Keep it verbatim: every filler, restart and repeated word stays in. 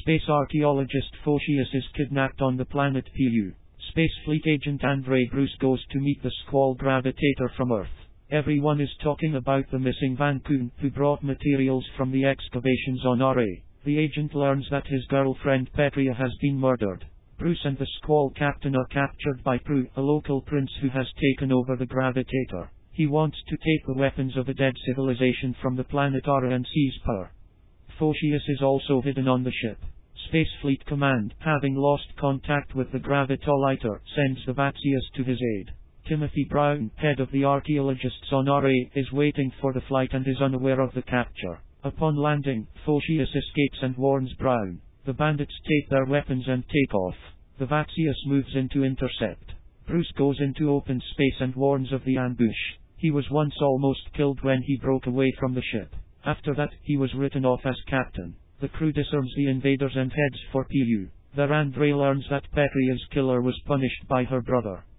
Space archaeologist Photius is kidnapped on the planet Pu. Space Fleet agent Andre Bruce goes to meet the Squall gravitator from Earth. Everyone is talking about the missing Van Koon, who brought materials from the excavations on R A. The agent learns that his girlfriend Petria has been murdered. Bruce and the Squall captain are captured by Prue, a local prince who has taken over the gravitator. He wants to take the weapons of a dead civilization from the planet Ara and seize power. Photius is also hidden on the ship. Space Fleet Command, having lost contact with the gravitoliter, sends the Vatsius to his aid. Timothy Brown, head of the archaeologists on R A, is waiting for the flight and is unaware of the capture. Upon landing, Photius escapes and warns Brown. The bandits take their weapons and take off. The Vatsius moves in to intercept. Bruce goes into open space and warns of the ambush. He was once almost killed when he broke away from the ship. After that, he was written off as captain. The crew disarms the invaders and heads for Pu. There Andre learns that Petria's killer was punished by her brother.